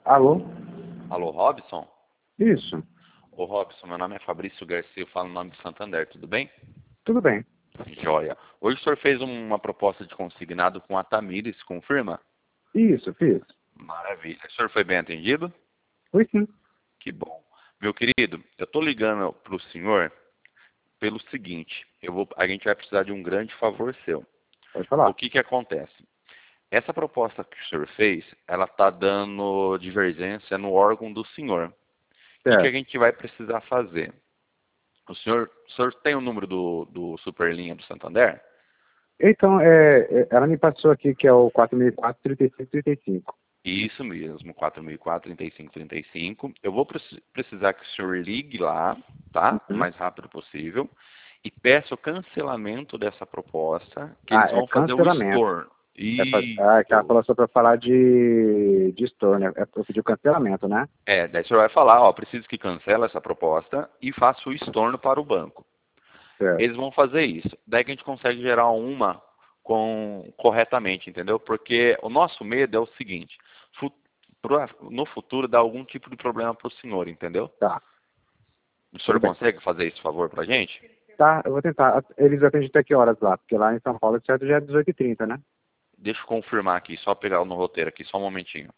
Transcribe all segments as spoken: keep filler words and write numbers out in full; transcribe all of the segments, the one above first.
Alô? Alô, Robson? Isso. Ô, Robson, meu nome é Fabrício Garcia, eu falo no nome de Santander, tudo bem? Tudo bem. Joia. Hoje o senhor fez uma proposta de consignado com a Tamires, confirma? Isso, fiz. Maravilha. O senhor foi bem atendido? Foi sim. Que bom. Meu querido, eu estou ligando para o senhor pelo seguinte, eu vou, a gente vai precisar de um grande favor seu. Pode falar. O que que acontece? Essa proposta que o senhor fez, ela está dando divergência no órgão do senhor. O que que a Certo. gente vai precisar fazer? O senhor, o senhor tem o número do, do Superlinha do Santander? Então, é, é, ela me passou aqui que é o quatro mil e quatro, trinta e cinco, trinta e cinco. Isso mesmo, quatro mil e quatro, trinta e cinco, trinta e cinco. Eu vou preci- precisar que o senhor ligue lá, tá? O Uhum. mais rápido possível. E peça o cancelamento dessa proposta, que Ah, eles é vão fazer o cancelamento. estorno. É pra, ah, que ela Isso. falou só para falar de, de store, né? É para pedir o cancelamento, né? É, daí o senhor vai falar, ó, preciso que cancele essa proposta e faça o estorno para o banco. Certo. Eles vão fazer isso. Daí que a gente consegue gerar uma com, corretamente, entendeu? Porque o nosso medo é o seguinte, fu- pro- no futuro dá algum tipo de problema para o senhor, entendeu? Tá, O senhor tudo bem. consegue fazer esse favor para a gente? Tá, eu vou tentar. Eles atendem até que horas lá? Porque lá em São Paulo, certo, já é dezoito e trinta, né? Deixa eu confirmar aqui, só pegar no roteiro aqui, só um momentinho.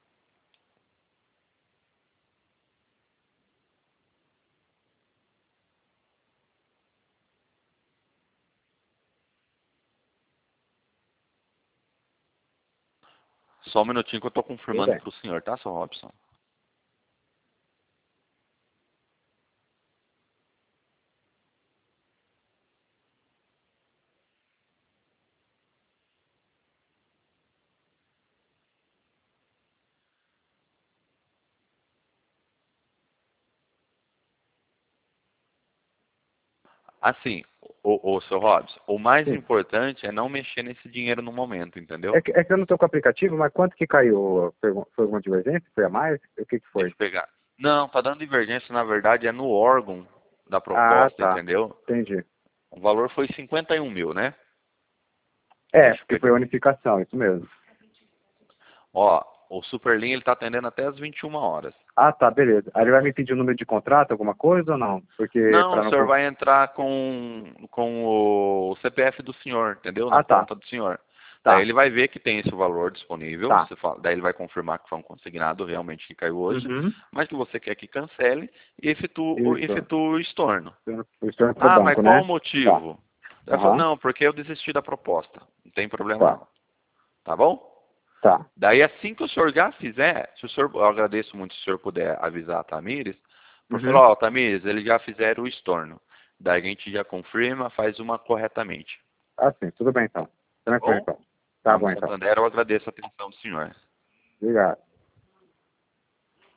Só um minutinho que eu estou Tudo confirmando bem. para o senhor, tá, seu Robson? Assim, o, o seu Robson, o mais Sim. importante é não mexer nesse dinheiro no momento, entendeu? É que, é que eu não estou com o aplicativo, mas quanto que caiu? Foi, foi alguma divergência? Foi a mais? O que que Deixa foi? eu pegar. Não, tá dando divergência, na verdade, é no órgão da Ah, proposta, tá. entendeu? Entendi. O valor foi cinquenta e um mil, né? É, Deixa eu porque foi a pegar. unificação, isso mesmo. Ó, o Superlink ele tá atendendo até as vinte e uma horas. Ah, tá, beleza. Aí ele vai me pedir o número de contrato, alguma coisa ou não? Porque Não, o para não... senhor con- vai entrar com, com o C P F do senhor, entendeu? Na Ah, tá. conta do senhor. Daí Tá, ele vai ver que tem esse valor disponível, tá. você fala- daí ele vai confirmar que foi um consignado realmente que caiu hoje, Uhum. mas que você quer que cancele e efetua, Isso. efetua o estorno. O estorno pro Ah, mas banco, qual né? o Tá. motivo? Ela falou, Aham. não, porque eu desisti da proposta. Não tem problema Tá. não. Tá bom? Tá. Daí assim que o senhor já fizer, se o senhor, eu agradeço muito se o senhor puder avisar a Tamires, por Uhum. falar, ó, Tamires, eles já fizeram o estorno. Daí a gente já confirma, faz uma corretamente. Ah, sim. Tudo bem, então. Tá Tranquilo, bom? então. Em Tá nome bom, de então. Santander, eu agradeço a atenção do senhor. Obrigado.